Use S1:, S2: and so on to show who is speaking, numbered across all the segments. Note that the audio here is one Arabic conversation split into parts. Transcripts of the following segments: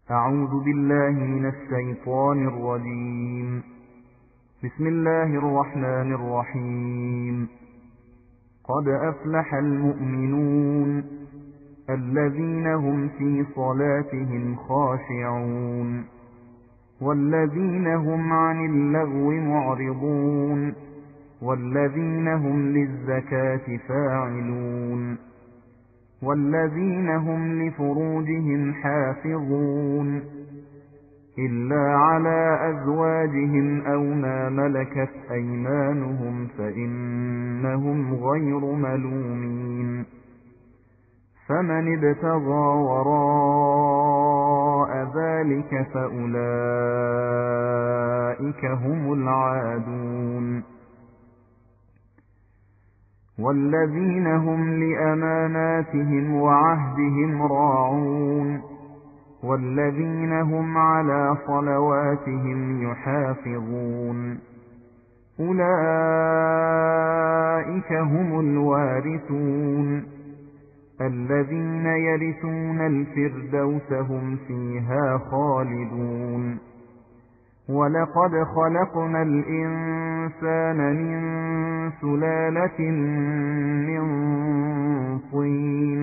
S1: أعوذ بالله من الشيطان الرجيم. بسم الله الرحمن الرحيم. قد أفلح المؤمنون الذين هم في صلاتهم خاشعون والذين هم عن اللغو معرضون والذين هم للزكاة فاعلون والذين هم لفروجهم حافظون إلا على أزواجهم أو ما ملكت أيمانهم فإنهم غير ملومين. فمن ابتغى وراء ذلك فأولئك هم العادون. والذين هم لأماناتهم وعهدهم راعون والذين هم على صلواتهم يحافظون أولئك هم الوارثون الذين يرثون الفردوس هم فيها خالدون. ولقد خلقنا الإنسان من سلالة من طين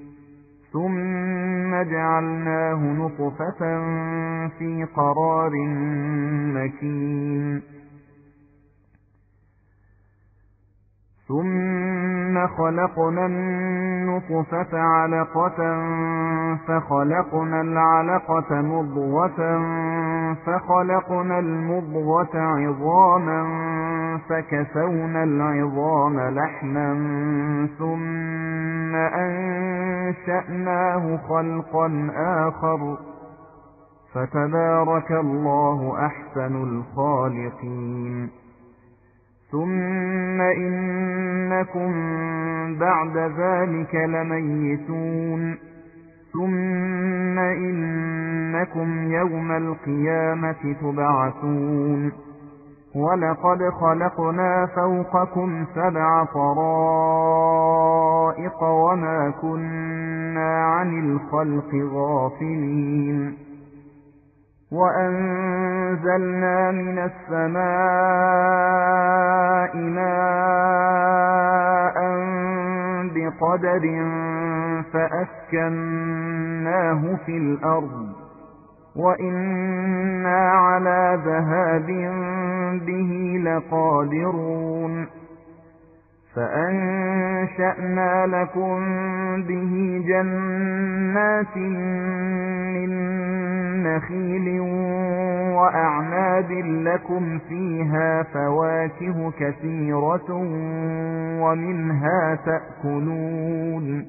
S1: ثم جعلناه نطفة في قرار مكين ثم خلقنا النطفة علقة فخلقنا العلقة مضغة فخلقنا المضغة عظاما فكسونا العظام لحما ثم أنشأناه خلقا آخر فتبارك الله أحسن الخالقين. ثم إنكم بعد ذلك لميتون ثم إنكم يوم القيامة تبعثون. ولقد خلقنا فوقكم 7 طرائق وما كنا عن الخلق غافلين. وأنزلنا من السماء ماء بقدر فأسكناه في الأرض وإنا على ذهاب به لقادرون. فأنشأنا لكم به جنات من نخيل وأعناب لكم فيها فواكه كثيرة ومنها تأكلون.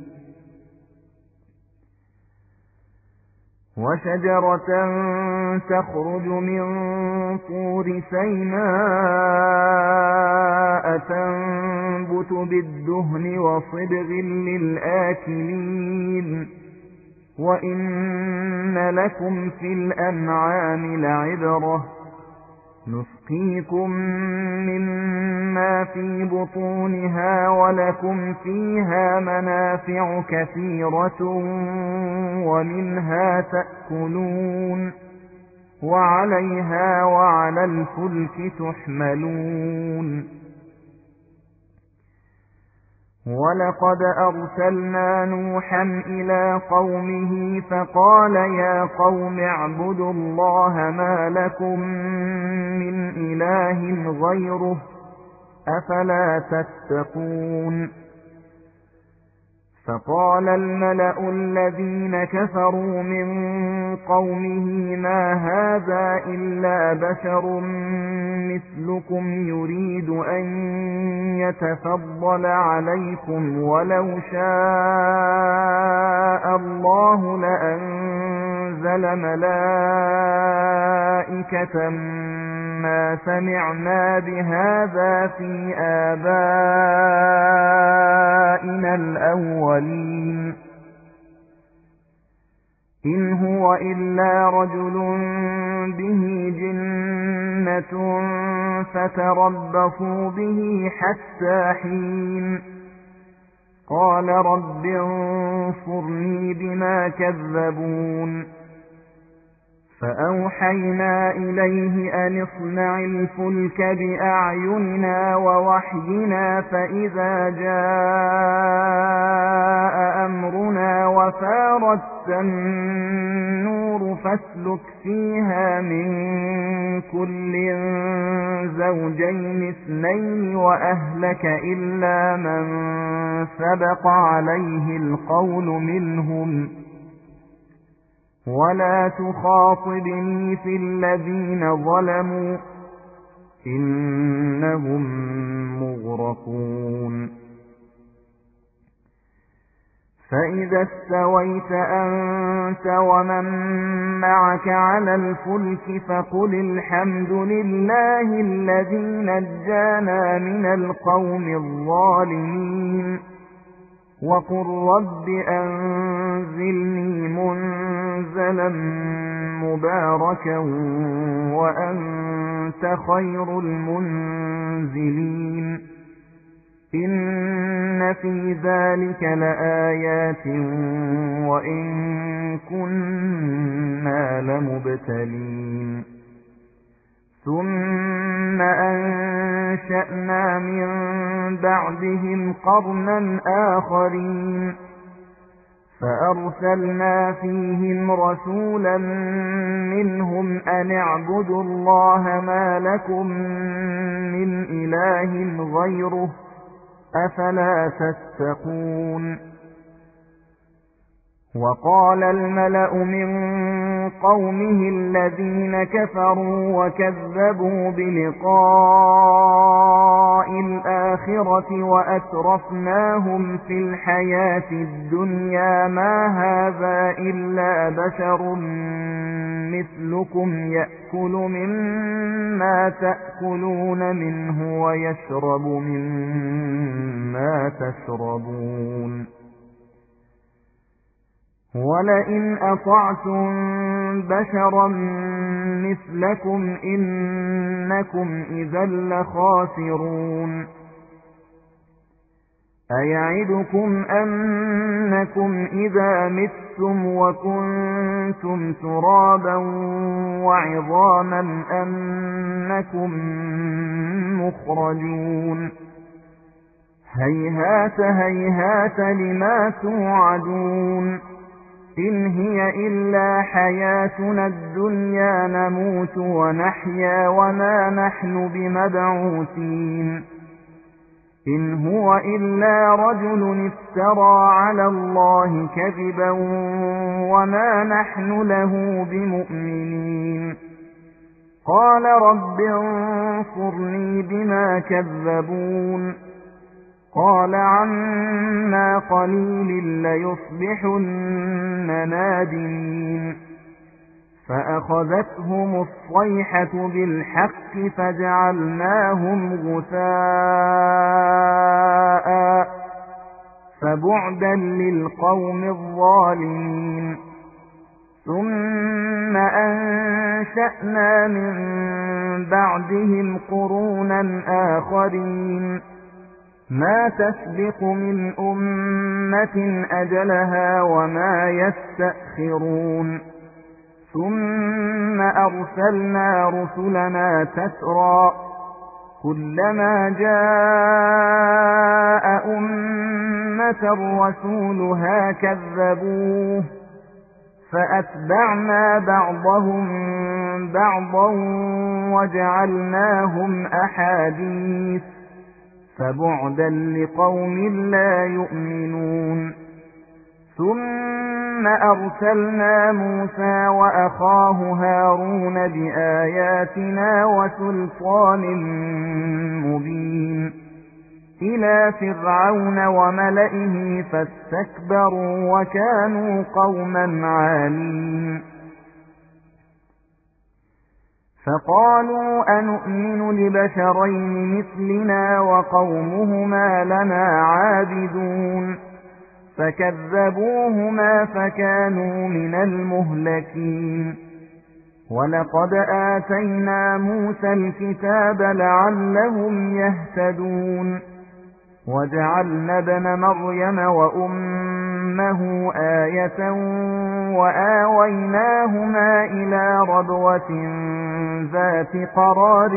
S1: وشجرة تخرج من طور سيناء تنبت بالدهن وصبغ للآكلين. وإن لكم في الأنعام لعبرة نسقيكم مما في بطونها ولكم فيها منافع كثيرة ومنها تأكلون وعليها وعلى الفلك تحملون. ولقد أرسلنا نوحا إلى قومه فقال يا قوم اعبدوا الله ما لكم من إله غيره أفلا تتقون. فقال الملأ الذين كفروا من قومه ما هذا إلا بشر مثلكم يريد أن يتفضل عليكم ولو شاء الله لأنزل ملائكة ما سمعنا بهذا في آبائنا الأولين إن هو إلا رجل به جنة فتربصوا به حتى حين. قال رب انصرني بما كذبون فأوحينا إليه أن اصنع الفلك بأعيننا ووحينا فإذا جاء أمرنا وفارت النور فاسلك فيها من كل زوجين اثنين وأهلك إلا من سبق عليه القول منهم ولا تخاطبني في الذين ظلموا إنهم مغرقون فإذا استويت أنت ومن معك على الفلك فقل الحمد لله الذي نجانا من القوم الظالمين وقل رب أنزلني منزلا مباركا وأنت خير المنزلين إن في ذلك لآيات وإن كنا لمبتلين ثم أنشأنا من بعدهم قرنا آخرين فأرسلنا فيهم رسولا منهم أن اعبدوا الله ما لكم من إله غيره أفلا تتقون وقال الملأ من قومه الذين كفروا وكذبوا بلقاء الآخرة وأترفناهم في الحياة الدنيا ما هذا إلا بشر مثلكم يأكل مما تأكلون منه ويشرب مما تشربون ولئن أطعتم بشرا مثلكم إنكم إذا لخاسرون أيعدكم أنكم إذا متم وكنتم ترابا وعظاما أنكم مخرجون هيهات هيهات لما توعدون إن هي إلا حياتنا الدنيا نموت ونحيا وما نحن بمبعوثين إن هو إلا رجل افترى على الله كذبا وما نحن له بمؤمنين قال رب انصرني بما كذبون قال عما قليل ليصبحن نادمين فأخذتهم الصيحة بالحق فجعلناهم غثاء فبعدا للقوم الظالمين ثم أنشأنا من بعدهم قرونا آخرين ما تسبق من أمة أجلها وما يستأخرون ثم أرسلنا رسلنا تترى كلما جاء أمة رسولها كذبوه فأتبعنا بعضهم بعضا وجعلناهم أحاديث فبعدا لقوم لا يؤمنون ثم أرسلنا موسى وأخاه هارون بآياتنا وسلطان مبين إلى فرعون وملئه فاستكبروا وكانوا قوما عالين فقالوا أنؤمن لبشرين مثلنا وقومهما لنا عابدون فكذبوهما فكانوا من المهلكين ولقد آتينا موسى الكتاب لعلهم يهتدون وجعلنا ابن مريم وأمه أمه آية وآويناهما إلى ربوة ذات قرار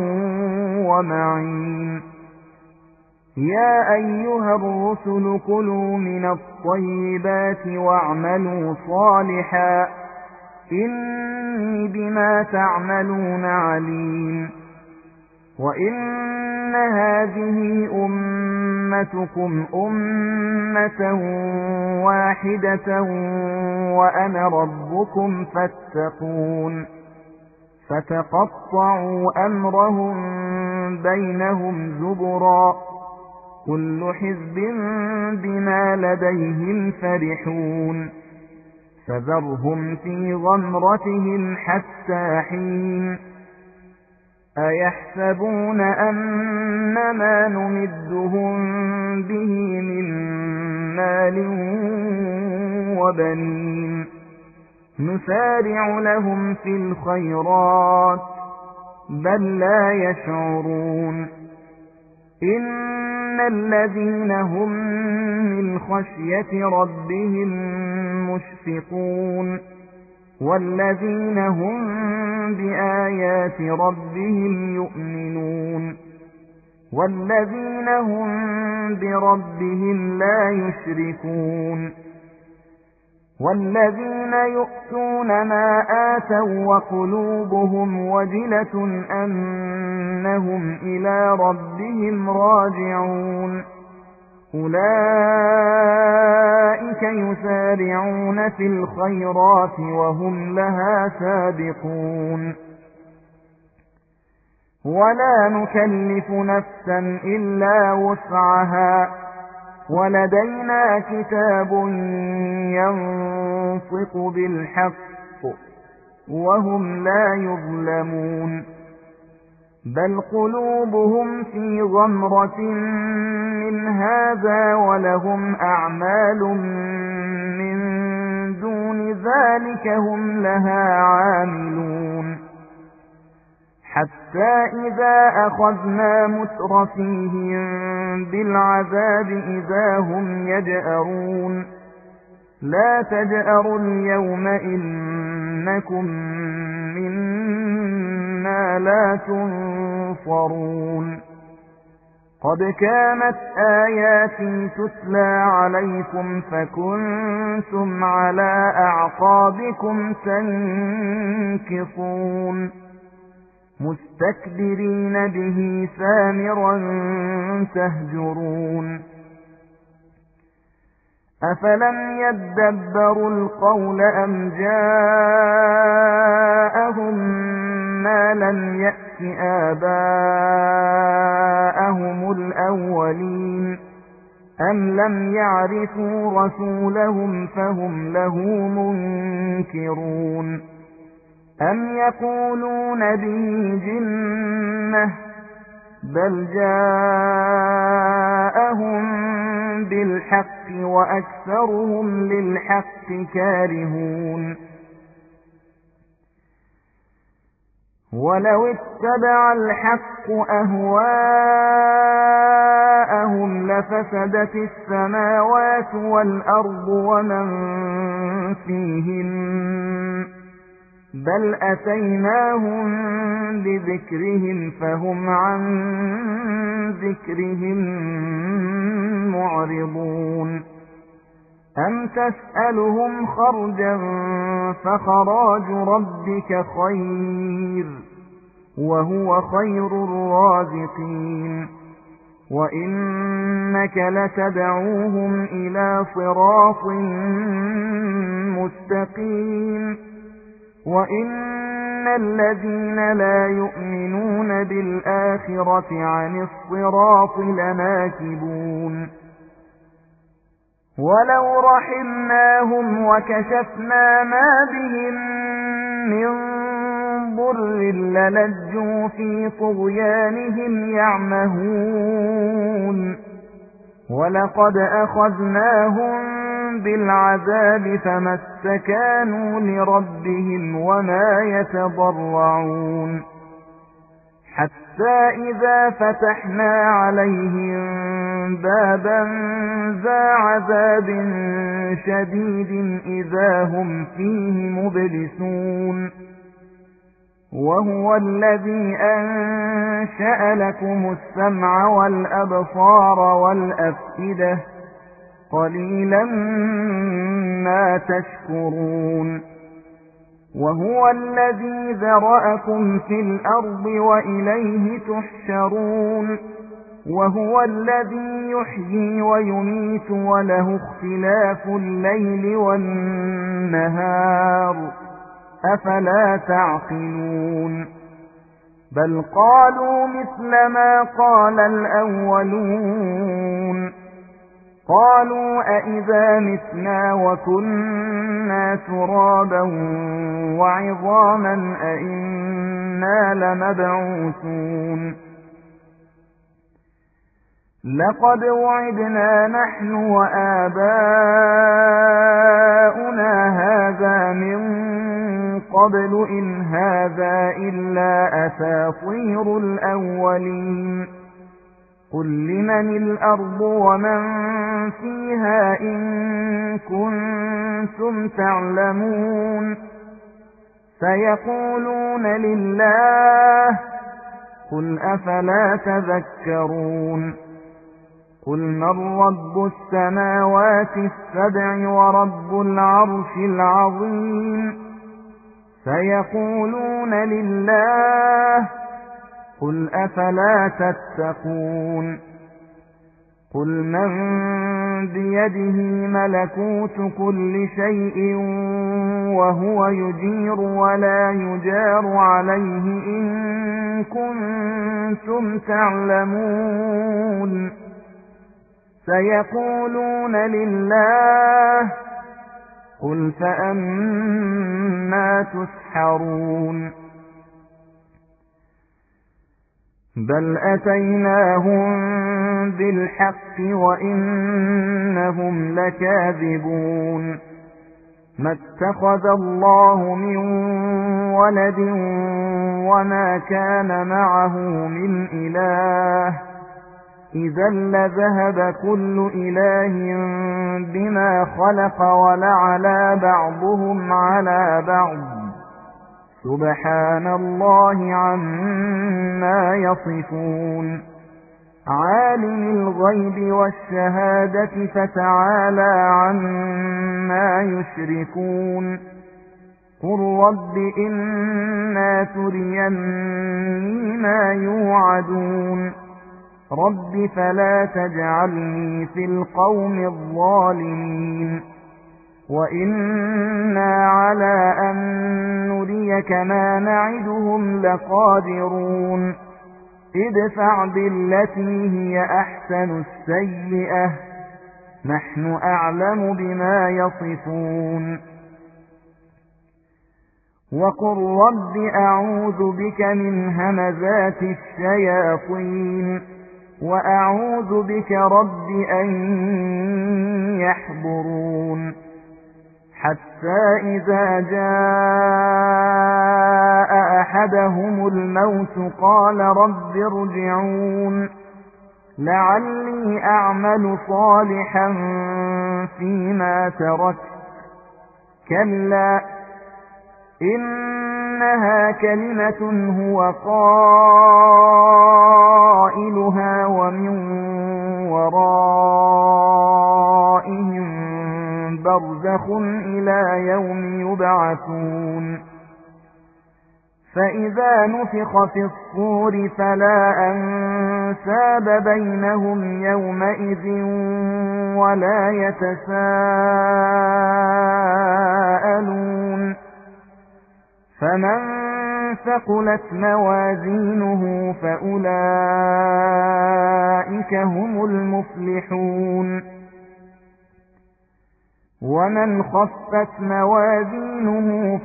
S1: ومعين يا أيها الرسل كلوا من الطيبات واعملوا صالحا إني بما تعملون عليم وإن هذه أمتكم أمة واحدة وأنا ربكم فاتقون فتقطعوا أمرهم بينهم زبرا كل حزب بما لديهم فرحون فذرهم في غمرتهم حتى حين أيحسبون أنما نمدهم به من مال وبنين نسارع لهم في الخيرات بل لا يشعرون إن الذين هم من خشية ربهم مشفقون والذين هم بآيات ربهم يؤمنون والذين هم بربهم لا يشركون والذين يؤتون ما آتوا وقلوبهم وجلة أنهم إلى ربهم راجعون أولئك يسارعون في الخيرات وهم لها سابقون ولا نكلف نفسا إلا وسعها ولدينا كتاب ينطق بالحق وهم لا يظلمون بل قلوبهم في غمرة من هذا ولهم أعمال من دون ذلك هم لها عاملون حتى إذا أخذنا مترفيهم بالعذاب إذا هم يجأرون لا تجأروا اليوم إنكم منا لا تنصرون قد كانت آياتي تتلى عليكم فكنتم على أعقابكم تنكصون مستكبرين به سامرا تهجرون أفلم يدبروا القول أم جاءهم ما لم يأت آباءهم الأولين أم لم يعرفوا رسولهم فهم له منكرون أم يقولون به جنة بل جاءهم بالحق وأكثرهم للحق كارهون ولو اتبع الحق أهواءهم لفسدت السماوات والأرض ومن فيهن بل أتيناهم بذكرهم فهم عن ذكرهم معرضون أم تسألهم خرجا فخراج ربك خير وهو خير الرازقين وإنك لتدعوهم إلى صراط مستقيم وإن الذين لا يؤمنون بالآخرة عن الصراط لناكبون ولو رحمناهم وكشفنا ما بهم من ضر للجوا في طغيانهم يعمهون ولقد أخذناهم بالعذاب فما استكانوا لربهم وما يتضرعون حتى إذا فتحنا عليهم بابا ذا عذاب شديد إذا هم فيه مبلسون وهو الذي أنشأ لكم السمع والأبصار والأفئدة قليلا ما تشكرون وهو الذي ذرأكم في الأرض وإليه تحشرون وهو الذي يحيي ويميت وله اختلاف الليل والنهار أفلا تعقلون بل قالوا مثل ما قال الأولون قالوا أئذا متنا وكنا ترابا وعظاما أئنا لمبعوثون لقد وعدنا نحن وآباؤنا هذا من قبل إن هذا إلا أساطير الأولين قل لمن الأرض ومن فيها إن كنتم تعلمون سيقولون لله قل أفلا تذكرون قل من رب السماوات السبع ورب العرش العظيم سيقولون لله قل أفلا تتقون قل من بيده ملكوت كل شيء وهو يجير ولا يجار عليه إن كنتم تعلمون سيقولون لله قل فأنا تسحرون بل أتيناهم بالحق وإنهم لكاذبون ما اتخذ الله من ولد وما كان معه من إله إذا لذهب كل إله بما خلق ولعلى بعضهم على بعض سبحان الله عما يصفون عالم الغيب والشهادة فتعالى عما يشركون قل رب إما تريني ما يوعدون رب فلا تجعلني في القوم الظالمين وإنا على أن نريك ما نعدهم لقادرون ادفع بالتي هي أحسن السيئة نحن أعلم بما يصفون وقل رب أعوذ بك من همزات الشياطين وأعوذ بك رب أن يحضرون حتى إذا جاء أحدهم الموت قال رب ارجعون لعلي أعمل صالحا فيما تركت كلا إنها كلمة هو قائلها ومن ورائهم برزخ إلى يوم يبعثون فإذا نفخ في الصور فلا أنساب بينهم يومئذ ولا يتساءلون فمن ثقلت موازينه فأولئك هم المفلحون ومن خفت موازينه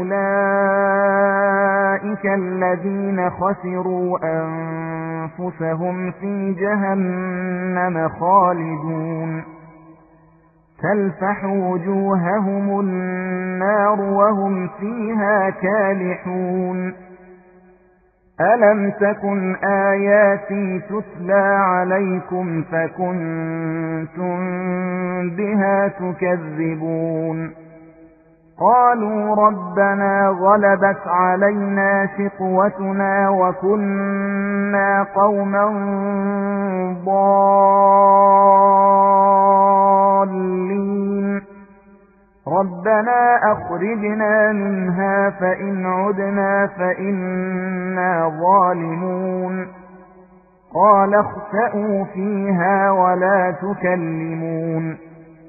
S1: فأولئك الذين خسروا أنفسهم في جهنم خالدون تلفح وجوههم النار وهم فيها كالحون ألم تكن آياتي تتلى عليكم فكنتم بها تكذبون قالوا ربنا غلبت علينا شقوتنا وكنا قوما ضالين ربنا أخرجنا منها فإن عدنا فإنا ظالمون قال اخسئوا فيها ولا تكلمون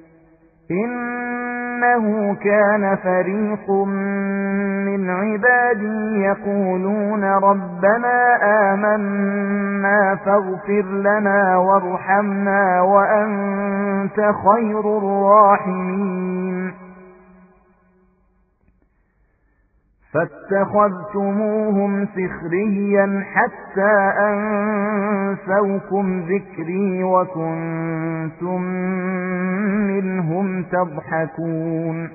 S1: إنه كان فريق من عبادي يقولون ربنا آمنا فاغفر لنا وارحمنا وأنت خير الراحمين فاتخذتموهم سخريا حتى أنسوكم ذكري وكنتم منهم تضحكون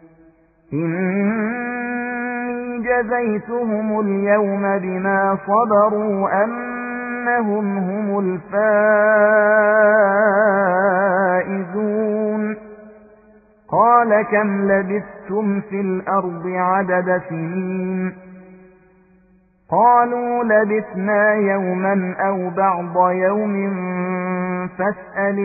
S1: إني جزيتهم اليوم بما صبروا أنهم هم الفائزون قال كم لبثتم في الأرض عدد سنين قالوا لبثنا يوما أو بعض يوم فاسأل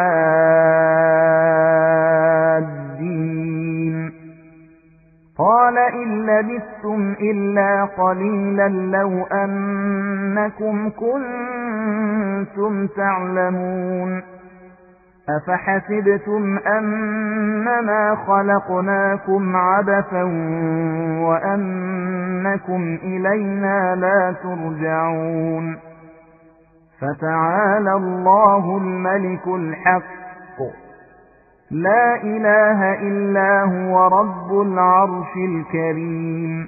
S1: العادين قال إن لبثتم إلا قليلا لو أنكم كنتم تعلمون أفحسبتم أنما خلقناكم عبثا وأنكم إلينا لا ترجعون فتعالى الله الملك الحق لا إله إلا هو رب العرش الكريم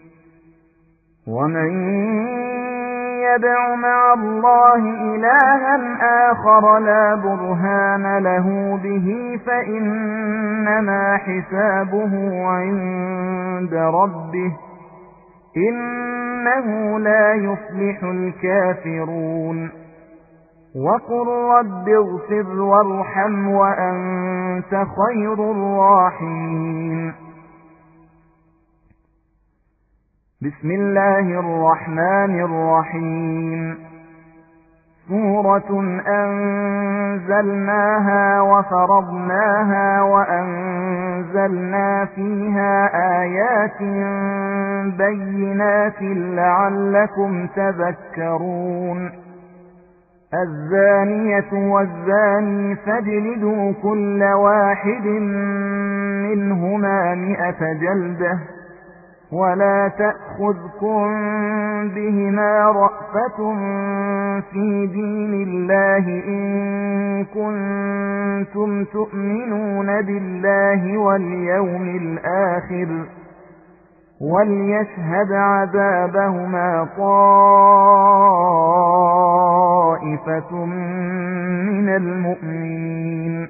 S1: ومن يدع مع الله إلها آخر لا برهان له به فإنما حسابه عند ربه إنه لا يفلح الكافرون وقل رب اغفر وارحم وأنت خير الراحمين بسم الله الرحمن الرحيم سورة أنزلناها وفرضناها وأنزلنا فيها آيات بينات لعلكم تذكرون الزانية والزاني فاجلدوا كل واحد منهما 100 جلدة ولا تأخذكم بهما رأفة في دين الله إن كنتم تؤمنون بالله واليوم الآخر وليشهد عذابهما طائفة من المؤمنين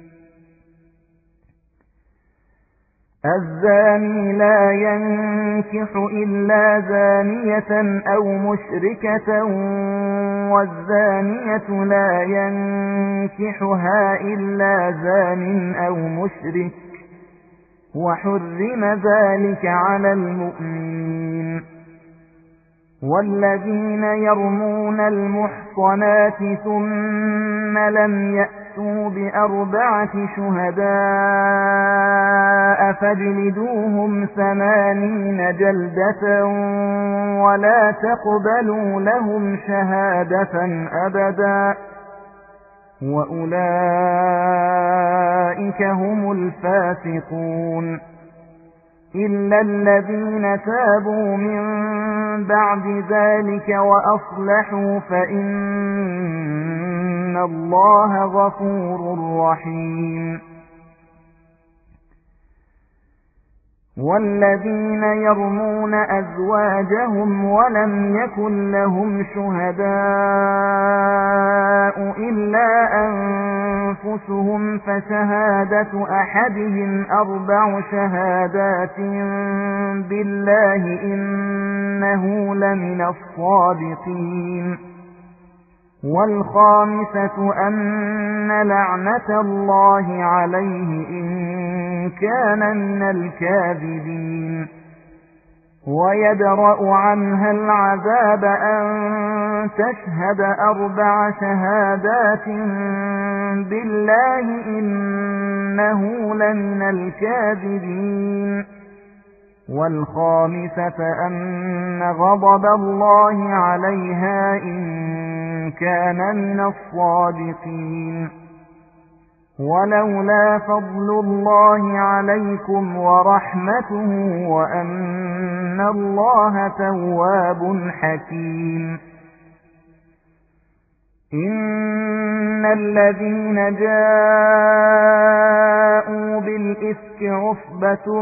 S1: الزاني لا ينكح إلا زانية أو مشركة والزانية لا ينكحها إلا زان أو مشرك وحرم ذلك على المؤمنين والذين يرمون المحصنات ثم لم يأتوا ب4 شهداء فاجلدوهم 80 جلدة ولا تقبلوا لهم شهادة أبدا وأولئك هم الفاسقون إلا الذين تابوا من بعد ذلك وأصلحوا فإن الله غفور رحيم والذين يرمون أزواجهم ولم يكن لهم شهداء إلا أنفسهم فشهادة أحدهم 4 شهادات بالله إنه لمن الصادقين والخامسة أن لعنة الله عليه إن كان من الكاذبين ويدرأ عنها العذاب أن تشهد 4 شهادات بالله إنه لمن الكاذبين والخامسة أن غضب الله عليها إن كان من الصادقين ولولا فضل الله عليكم ورحمته وأن الله تواب حكيم إن الذين جاءوا بالإفك عصبة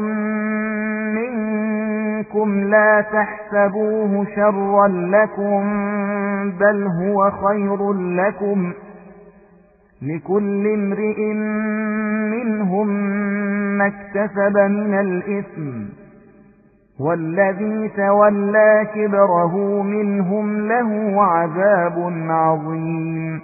S1: منكم لا تحسبوه شرا لكم بل هو خير لكم لكل امرئ منهم ما اكتسب من الإثم والذي تولى كبره منهم له عذاب عظيم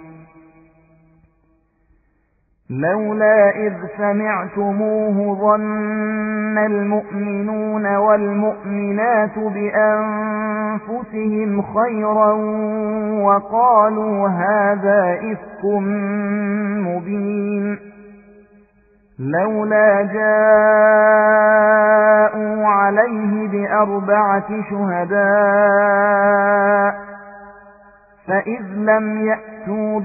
S1: لولا إذ سمعتموه ظن المؤمنون والمؤمنات بأنفسهم خيرا وقالوا هذا إفك مبين لولا جاءوا عليه ب4 شهداء فإذ لم يأتوا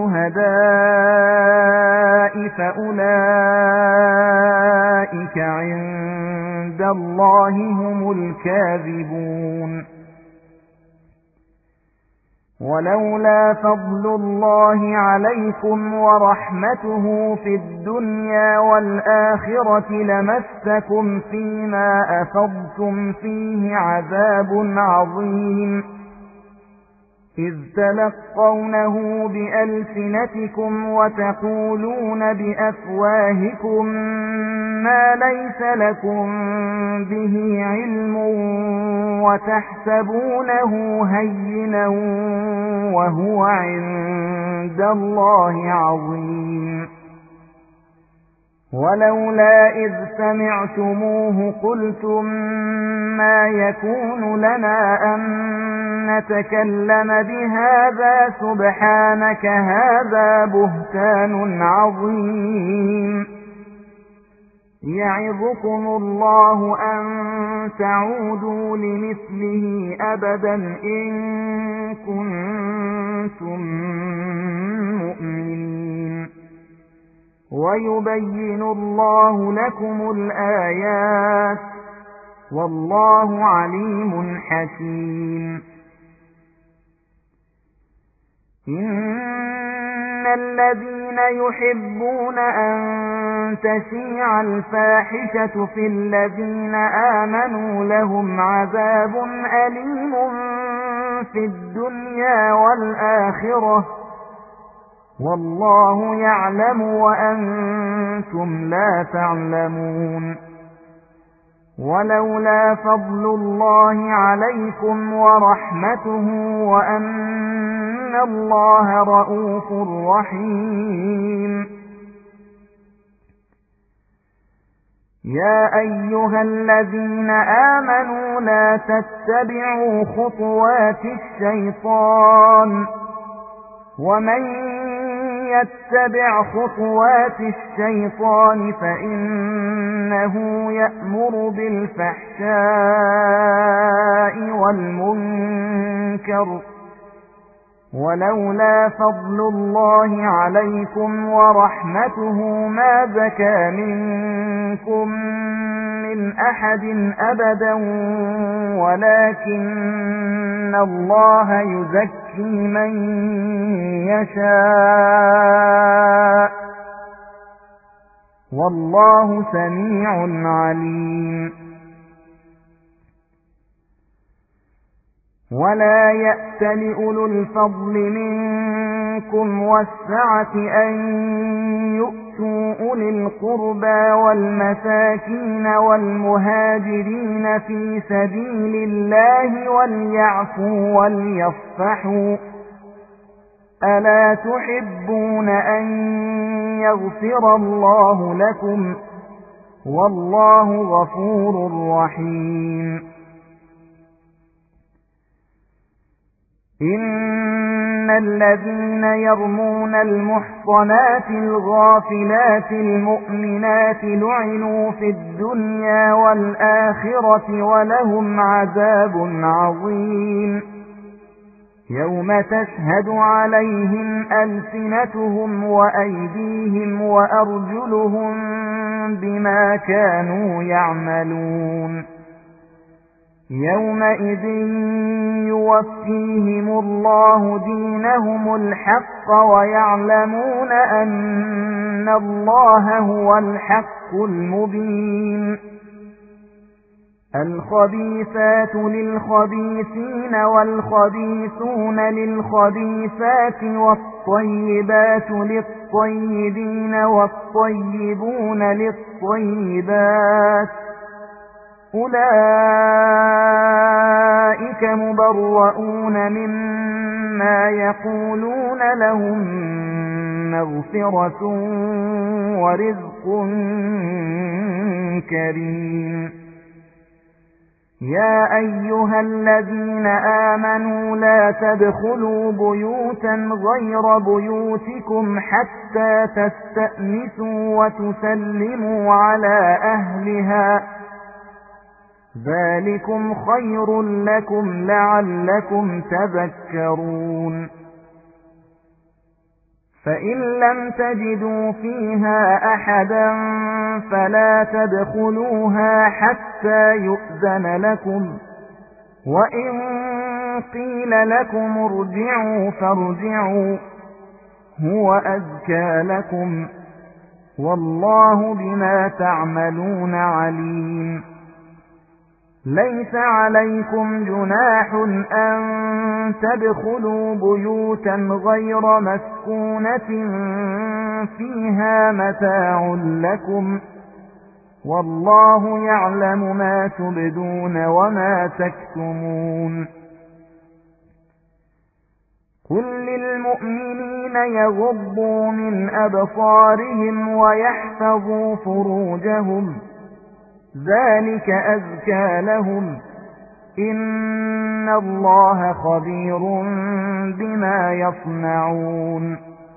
S1: بالشهداء فأولئك عند الله هم الكاذبون ولولا فضل الله عليكم ورحمته في الدنيا والآخرة لمسكم فيما أفضتم فيه عذاب عظيم إذ تلقونه بألسنتكم وتقولون بأفواهكم ما ليس لكم به علم وتحسبونه هينا وهو عند الله عظيم ولولا إذ سمعتموه قلتم ما يكون لنا أن نتكلم بهذا سبحانك هذا بهتان عظيم يعظكم الله أن تعودوا لمثله أبدا إن كنتم مؤمنين ويبين الله لكم الآيات والله عليم حكيم إن الذين يحبون أن تشيع الفاحشة في الذين آمنوا لهم عذاب أليم في الدنيا والآخرة والله يعلم وأنتم لا تعلمون ولولا فضل الله عليكم ورحمته وأن الله رءوف رحيم يا أيها الذين آمنوا لا تتبعوا خطوات الشيطان ومن يتبع خطوات الشيطان فإنه يأمر بالفحشاء والمنكر ولولا فضل الله عليكم ورحمته ما زكى منكم من أحد أبدا ولكن الله يزكي من يشاء والله سميع عليم ولا يأتل أولو الفضل منكم والسعة أن يؤتوا أولي القربى والمساكين والمهاجرين في سبيل الله وليعفوا وليصفحوا ألا تحبون أن يغفر الله لكم والله غفور رحيم إن الذين يرمون المحصنات الغافلات المؤمنات لعنوا في الدنيا والآخرة ولهم عذاب عظيم يوم تشهد عليهم ألسنتهم وأيديهم وأرجلهم بما كانوا يعملون يومئذ يوفيهم الله دينهم الحق ويعلمون أن الله هو الحق المبين الخبيثات للخبيثين والخبيثون للخبيثات والطيبات للطيبين والطيبون للطيبات أولئك مبرؤون مما يقولون لهم مغفرة ورزق كريم يا أيها الذين آمنوا لا تدخلوا بيوتا غير بيوتكم حتى تستأنسوا وتسلموا على أهلها ذلكم خير لكم لعلكم تذكرون فإن لم تجدوا فيها أحدا فلا تدخلوها حتى يؤذن لكم وإن قيل لكم ارجعوا فارجعوا هو أزكى لكم والله بما تعملون عليم ليس عليكم جناح أن تدخلوا بيوتا غير مسكونة فيها متاع لكم والله يعلم ما تبدون وما تكتمون قل للمؤمنين يغضوا من أبصارهم ويحفظوا فروجهم ذلك أزكى لهم إن الله خبير بما يصنعون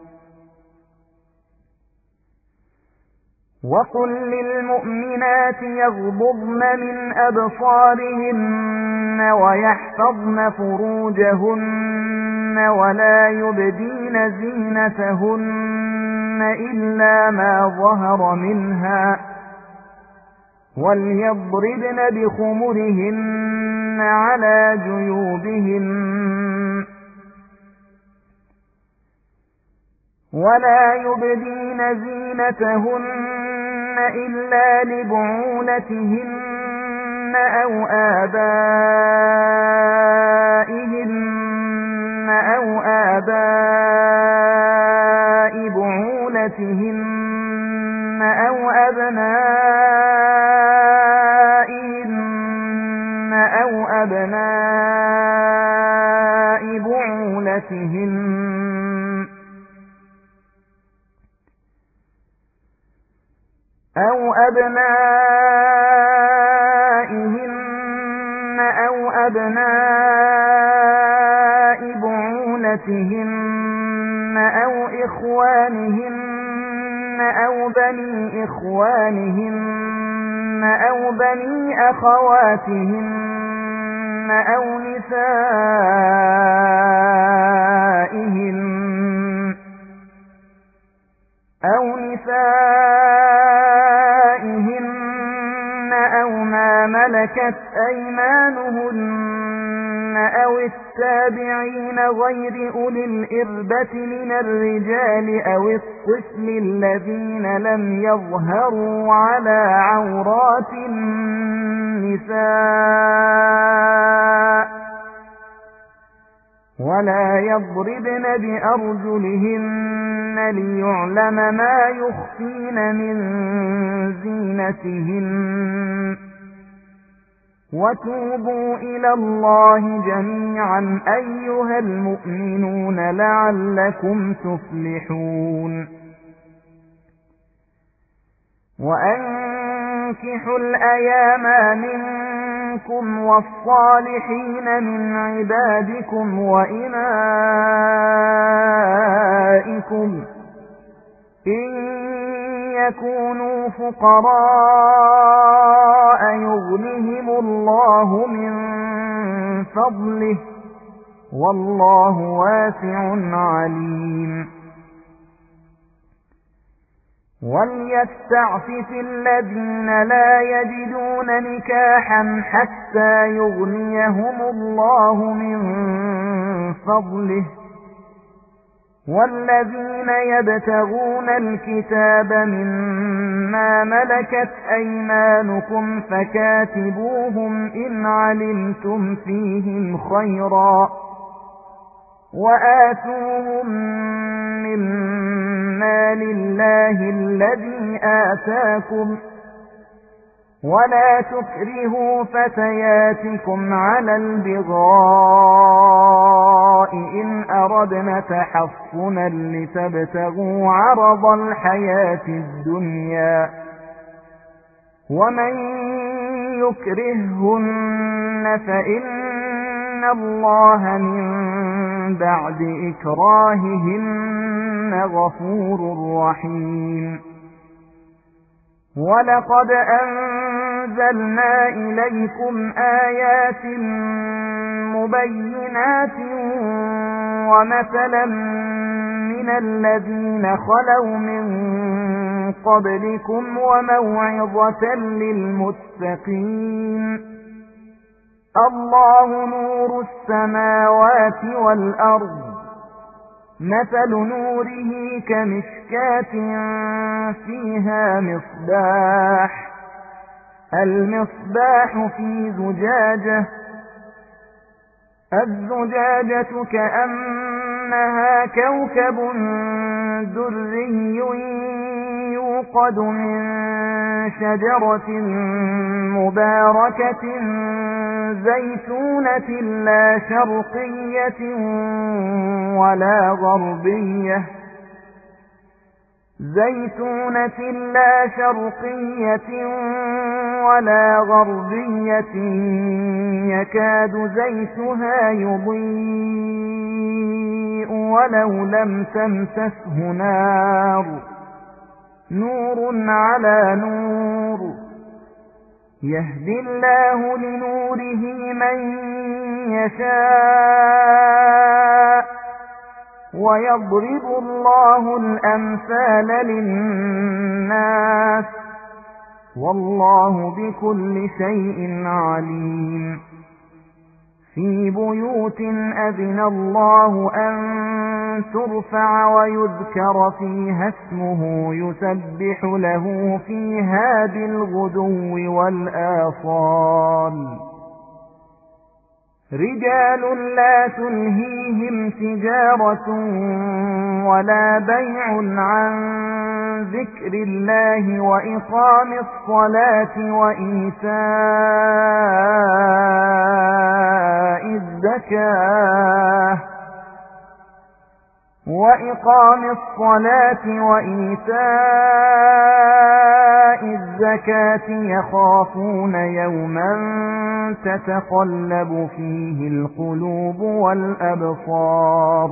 S1: وقل للمؤمنات يغضضن من أبصارهن ويحفظن فروجهن ولا يبدين زينتهن إلا ما ظهر منها وليضربن بخمرهن على جيوبهن ولا يبدين زينتهن إلا لبعولتهن أو آباء بعولتهن أو أبناء بعولتهن أو أبناء بعولتهن أو إخوانهن أو بني إخوانهن أو بني أخواتهن أو نسائهن أو ما ملكت أيمانهن أو التابعين غير أولي الإربة من الرجال أو الطفل الذين لم يظهروا على عورات النساء ولا يضربن بأرجلهن ليعلم ما يخفين من زينتهن وتوبوا إلى الله جميعا أيها المؤمنون لعلكم تفلحون وأنكحوا الأيام منكم والصالحين من عبادكم وإمائكم إن يكونوا فقراء يغنهم الله من فضله والله واسع عليم وليستعفف الذين لا يجدون نكاحا حتى يغنيهم الله من فضله والذين يبتغون الكتاب مما ملكت أيمانكم فكاتبوهم إن علمتم فيهم خيرا وآتوهم مما لله الذي آتاكم ولا تكرهوا فتياتكم على البغاء إن أردنا تحصنا لتبتغوا عرض الحياة الدنيا ومن يكرههن فإن الله من بعد إكراههن غفور رحيم ولقد أنزلنا إليكم آيات مبينات ومثلا من الذين خلوا من قبلكم وموعظة للمتقين الله نور السماوات والأرض مثل نوره كمشكاة فيها مصباح المصباح في زجاجة الزجاجة كأنها كوكب دري يوقد من شجرة مباركة زيتونة لا شرقية ولا غربية يكاد زيتها يضيء ولو لم تمسسه نار نور على نور يهدي الله لنوره من يشاء ويضرب الله الأمثال للناس والله بكل شيء عليم في بيوت أذن الله أن ترفع ويذكر فيها اسمه يسبح له فيها بالغدو والآصال رجال لا تلهيهم تجارة ولا بيع عن ذكر الله وإقام الصلاة وإيتاء الزكاة يخافون يوما تتقلب فيه القلوب والأبصار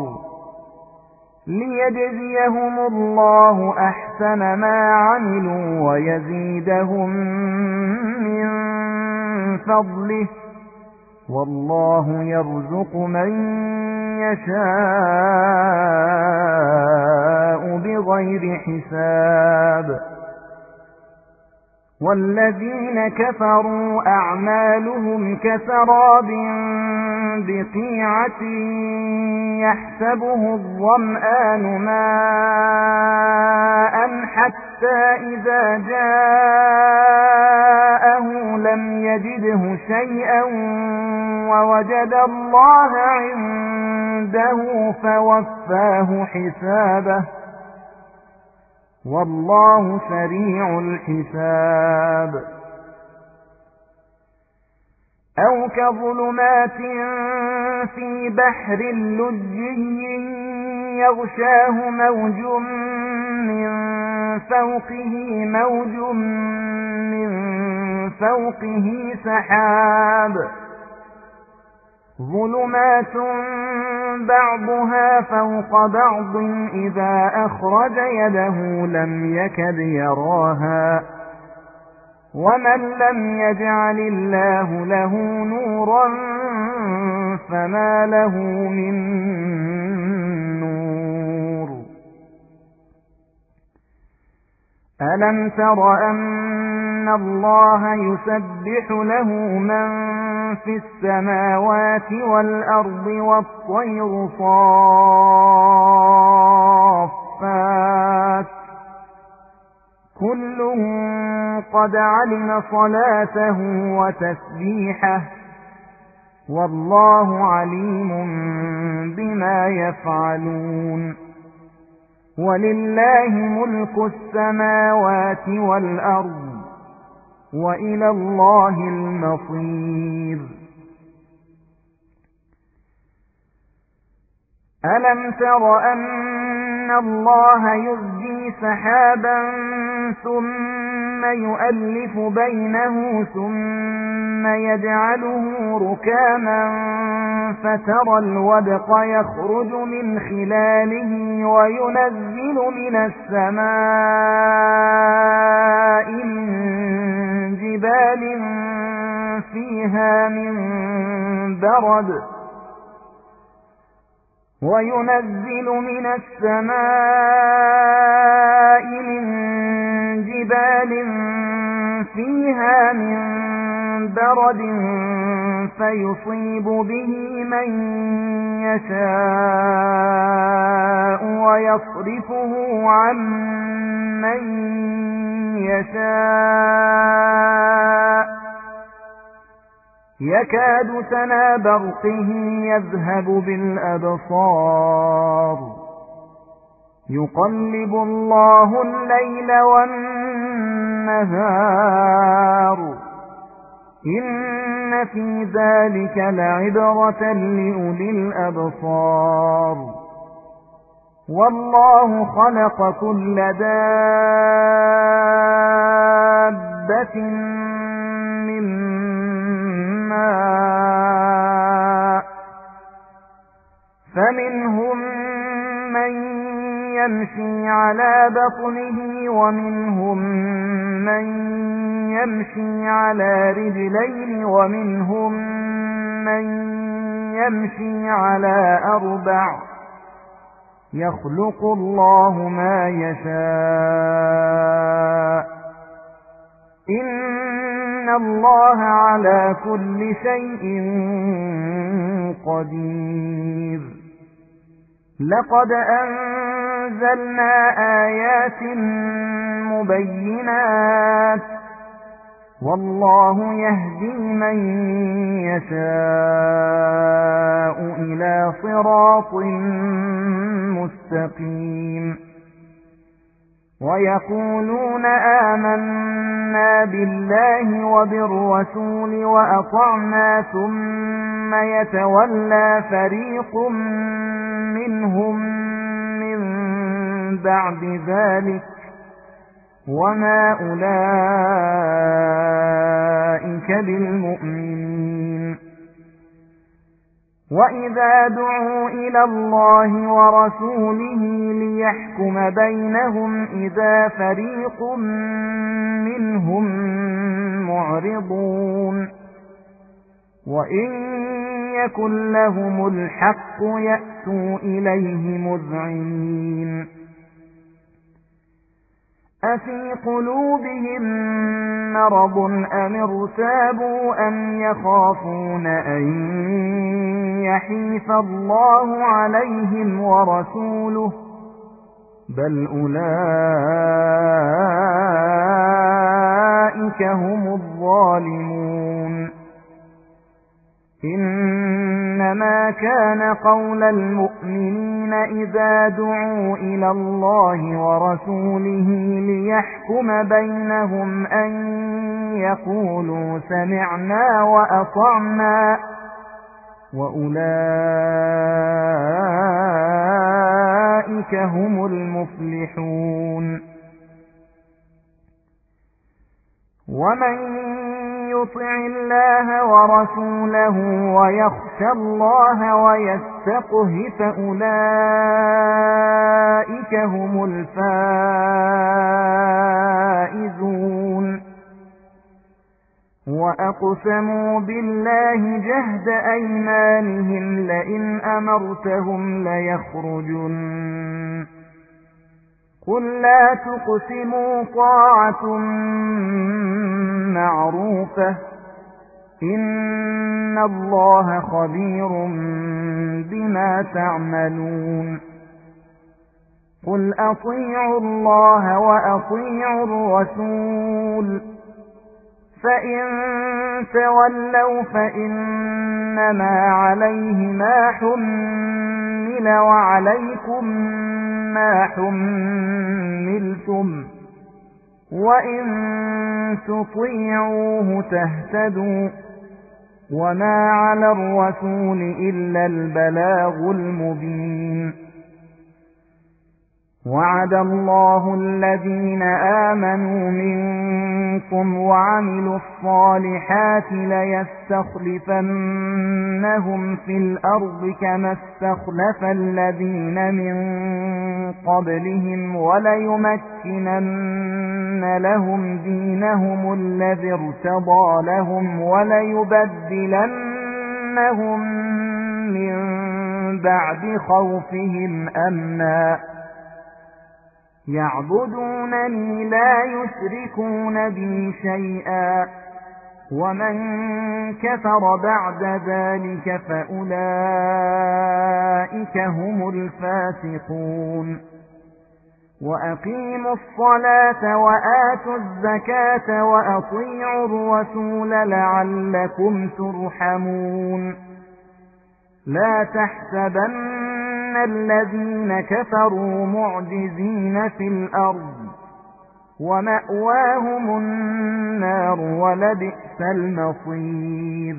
S1: ليجزيهم الله أحسن ما عملوا ويزيدهم من فضله والله يرزق من يشاء بغير حساب والذين كفروا أعمالهم كسراب بقيعة يحسبه الظمآن ماء حتى إذا جاءه لم يجده شيئا ووجد الله عنده عنده فوفاه حسابه والله سريع الحساب أو كظلمات في بحر لجي يغشاه موج من فوقه سحاب ظلمات بعضها فوق بعض إذا أخرج يده لم يكد يراها ومن لم يجعل الله له نورا فما له من نور ألم تر أن الله يسبح له من في السماوات والأرض والطير صافات كل قد علم صلاته وتسبيحه والله عليم بما يفعلون ولله ملك السماوات والأرض وإلى الله المصير ألم تر أن الله يزجي سحابا ثم يؤلف بينه ثم يجعله ركاما فترى الودق يخرج من خلاله وينزل من السماء من جبال فيها من برد فيصيب به من يشاء ويصرفه عن من يشاء يكاد سنا برقه يذهب بالأبصار يقلب الله الليل والنهار إن في ذلك لعبرة لأولي الأبصار والله خلق كل دابة من ماء فمنهم من يمشي على بطنه ومنهم من يمشي على رجلين ومنهم من يمشي على أربع يخلق الله ما يشاء إن الله على كل شيء قدير لقد أنزلنا آيات مبينات والله يهدي من يشاء إلى صراط مستقيم ويقولون آمنا بالله وبالرسول وأطعنا ثم يتولى فريق منهم من بعد ذلك وما أولئك بالمؤمنين وإذا دعوا إلى الله ورسوله ليحكم بينهم إذا فريق منهم معرضون وإن يكن لهم الحق يأتوا إليه مذعنين أفي قلوبهم مرض أم ارتابوا أم يخافون أن يحيف الله عليهم ورسوله بل أولئك هم الظالمون إنما كان قول المؤمنين إذا دعوا إلى الله ورسوله ليحكم بينهم أن يقولوا سمعنا وأطعنا وأولئك هم المفلحون. ومن يطع الله ورسوله ويخشى الله ويتقه فأولئك هم الفائزون. وأقسموا بالله جهد أيمانهم لئن أمرتهم ليخرجن قل لا تقسموا طاعة معروفة إن الله خبير بما تعملون. قل أطيعوا الله وأطيعوا الرسول فإن تولوا فإنما عليه ما حمل وعليكم ما حملتم وإن تطيعوه تهتدوا وما على الرسول إلا البلاغ المبين. وعد الله الذين آمنوا منكم وعملوا الصالحات ليستخلفنهم في الأرض كما استخلف الذين من قبلهم وليمكنن لهم دينهم الذي ارتضى لهم وليبدلنهم من بعد خوفهم أمنا يعبدونني لا يشركون بي شيئا ومن كفر بعد ذلك فأولئك هم الفاسقون. وأقيموا الصلاة وآتوا الزكاة وأطيعوا الرسول لعلكم ترحمون. لا تحسبن الذين كفروا معجزين في الأرض ومأواهم النار ولبئس المصير.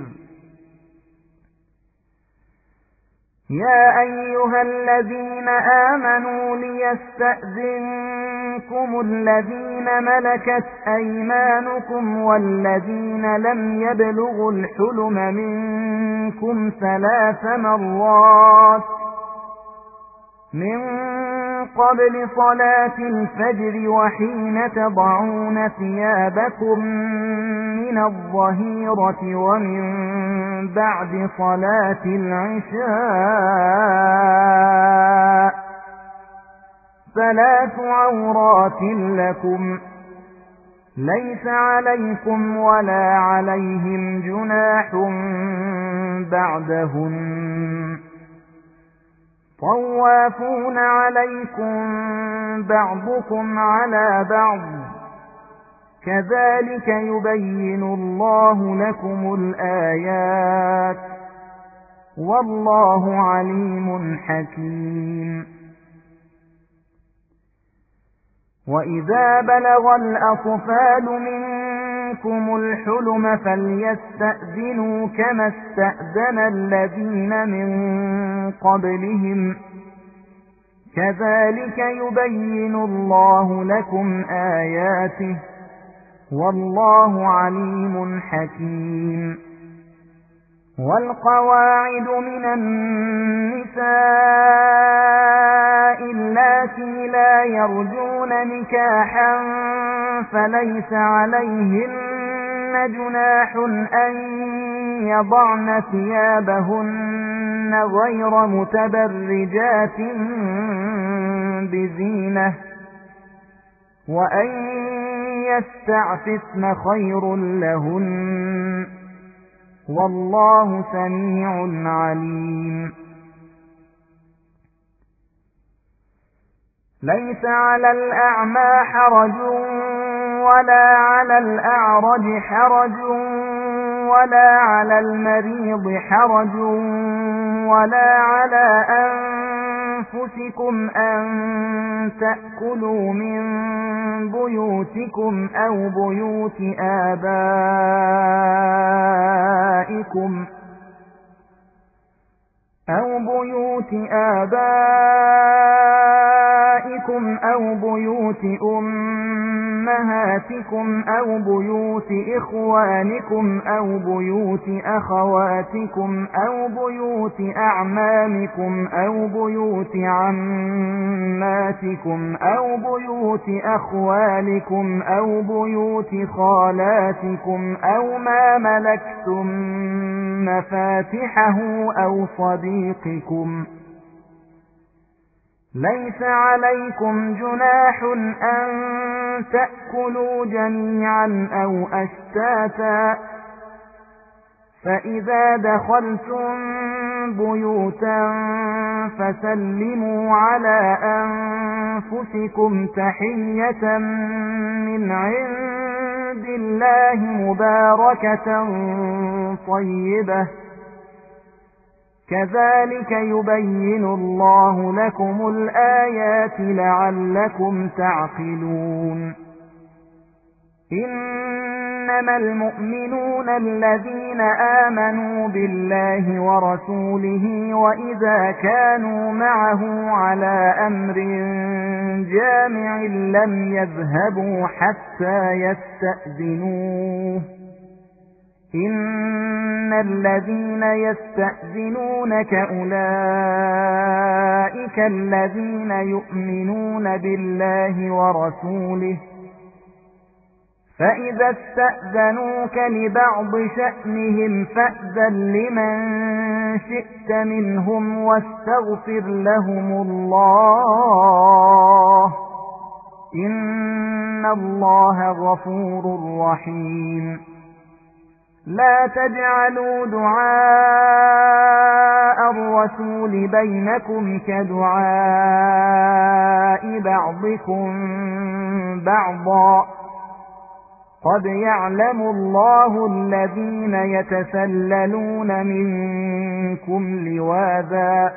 S1: يا أيها الذين آمنوا ليستأذنكم الذين ملكت أيمانكم والذين لم يبلغوا الحلم منكم 3 مرات من قبل صلاة الفجر وحين تضعون ثيابكم من الظهيرة ومن بعد صلاة العشاء 3 عورات لكم ليس عليكم ولا عليهم جناح بعدهن طوافون عليكم بعضكم على بعض كذلك يبين الله لكم الآيات والله عليم حكيم. وإذا بلغ الأطفال منكم الحلم فليستأذنوا كما استأذن الذين من قبلهم كذلك يبين الله لكم آياته والله عليم حكيم. والقواعد من النساء اللاتي لا يرجون نكاحا فليس عليهن جناح أن يضعن ثيابهن غير متبرجات بزينة وأن يستعففن خير لهن والله سميع عليم. ليس على الأعمى حرج ولا على الأعرج حرج ولا على المريض حرج ولا على أنفسكم أن تأكلوا من بيوتكم أو بيوت آبائكم أو بيوت أمهاتكم أو بيوت إخوانكم أو بيوت أخواتكم أو بيوت أعمامكم أو بيوت عماتكم أو بيوت أخوالكم أو بيوت خالاتكم أو ما ملكتم مفاتحه أو صديقكم. ليس عليكم جناح أن تأكلوا جميعا أو أشتاتا، فإذا دخلتم بيوتا فسلموا على أنفسكم تحية من عند الله مباركة طيبة، كذلك يبين الله لكم الآيات لعلكم تعقلون. إنما المؤمنون الذين آمنوا بالله ورسوله وإذا كانوا معه على أمر جامع لم يذهبوا حتى يستأذنوه. إن الذين يستأذنونك أولئك الذين يؤمنون بالله ورسوله، فإذا استأذنوك لبعض شأنهم فأذن لمن شئت منهم واستغفر لهم الله، إن الله غفور رحيم. لا تجعلوا دعاء الرسول بينكم كدعاء بعضكم بعضا، قد يعلم الله الذين يتسللون منكم لواذا،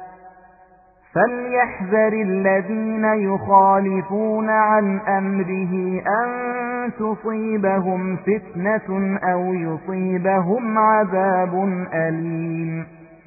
S1: فليحذر الذين يخالفون عن أمره أن تصيبهم فتنة أو يصيبهم عذاب أليم.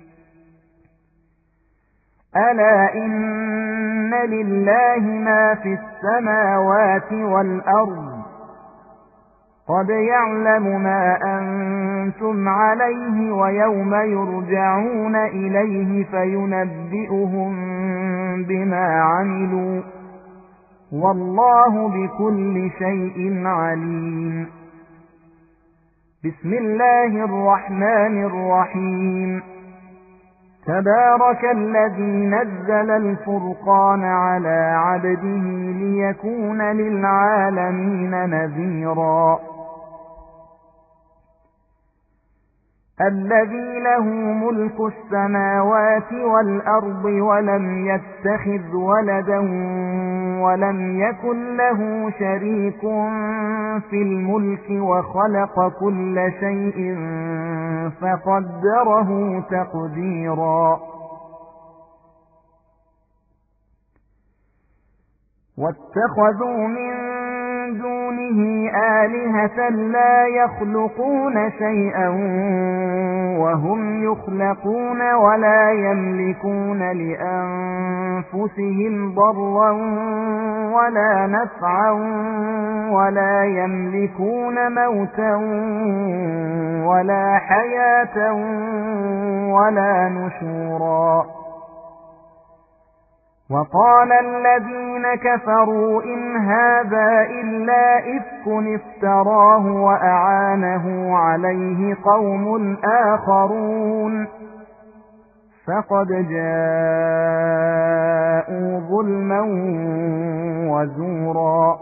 S1: ألا إن لله ما في السماوات والأرض، قد يعلم ما أنتم عليه ويوم يرجعون إليه فينبئهم بما عملوا، والله بكل شيء عليم. بسم الله الرحمن الرحيم. تبارك الذي نزل الفرقان على عبده ليكون للعالمين نذيرا. الذي له ملك السماوات والأرض ولم يتخذ ولدا ولم يكن له شريك في الملك وخلق كل شيء فقدره تقديرا. واتخذوا من دونه آلهة لا يخلقون شيئا وهم يخلقون ولا يملكون لأنفسهم ضرا ولا نفعا ولا يملكون موتا ولا حياة ولا نشورا. وقال الذين كفروا إن هذا إلا إفك افتراه وأعانه عليه قوم آخرون، فقد جاءوا ظلما وزورا.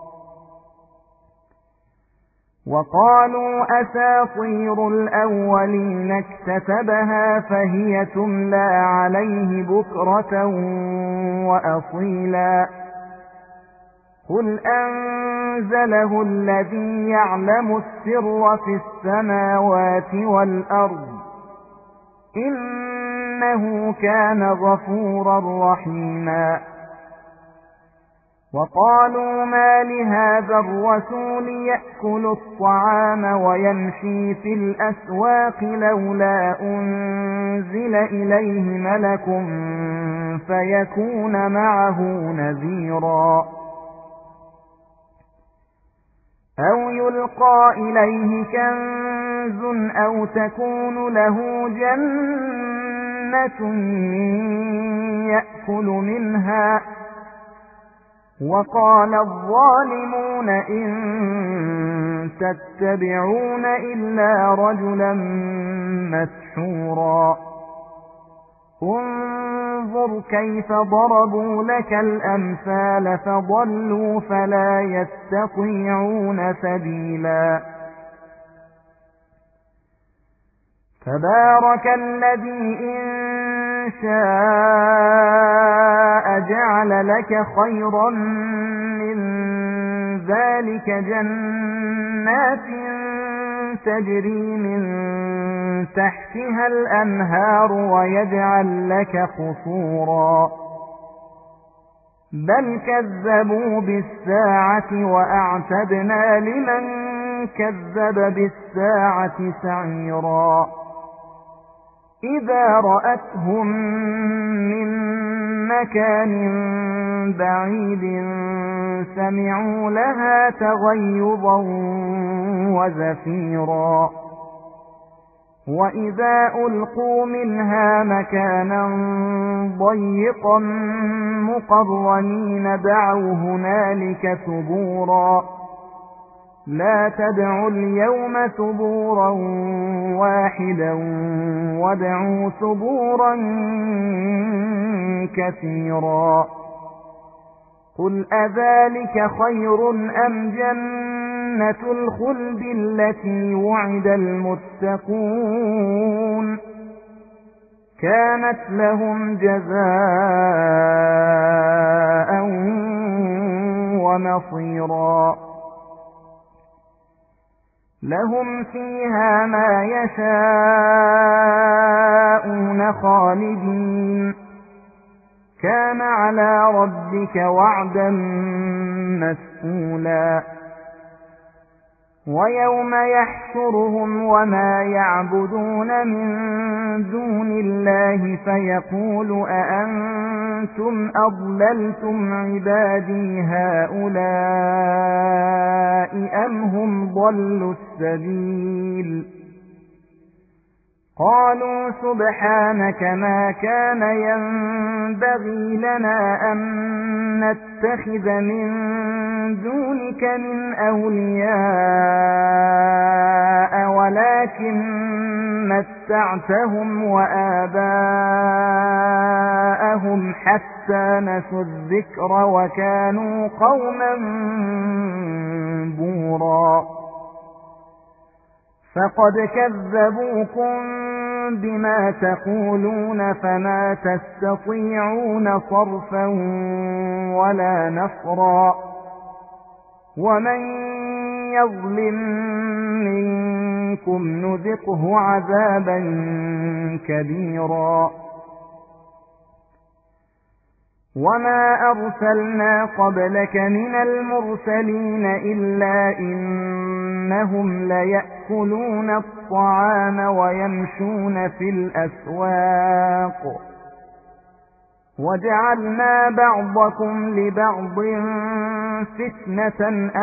S1: وقالوا أساطير الأولين اكتتبها فهي تملى عليه بكرة وأصيلا. قل أنزله الذي يعلم السر في السماوات والأرض، إنه إنه كان غفورا رحيما. وقالوا ما لهذا الرسول يأكل الطعام ويمشي في الأسواق لولا أنزل إليه ملك فيكون معه نذيرا أو يلقى إليه كنز أو تكون له جنة يأكل منها. وقال الظالمون إن تتبعون إلا رجلا مسحورا انظر كيف ضربوا لك الأمثال فضلوا فلا يستطيعون سبيلا. تبارك الذي إن شاء جعل لك خيرا من ذلك جنات تجري من تحتها الأنهار ويجعل لك قصورا بل كذبوا بالساعة وأعتدنا لمن كذب بالساعة سعيرا إذا رأتهم من مكان بعيد سمعوا لها تغيظا وزفيرا وإذا ألقوا منها مكانا ضيقا مقرنين دعوا هنالك ثبورا لا تدعوا اليوم ثبورا واحدا وادعوا ثبورا كثيرا قل أذلك خير أم جنة الخلد التي وعد المتقون كانت لهم جزاء ومصيرا لهم فيها ما يشاءون خالدين كان على ربك وعدا مسئولا ويوم يحشرهم وما يعبدون من دون الله فيقول أأنتم أضللتم عبادي هؤلاء أم هم ضلوا السبيل قالوا سبحانك ما كان ينبغي لنا أن نتخذ من دونك من أولياء ولكن متعتهم وآباءهم حتى نسوا الذكر وكانوا قوما بورا فقد كذبوكم بما تقولون فما تستطيعون صرفا ولا نصرا ومن يظلم منكم نذقه عذابا كبيرا وما أرسلنا قبلك من المرسلين إلا إنهم ليأكلون الطعام ويمشون في الأسواق وجعلنا بعضكم لبعض فتنة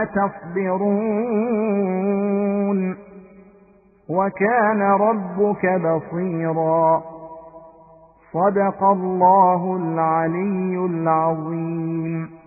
S1: أتصبرون وكان ربك بصيرا صدق الله العلي العظيم.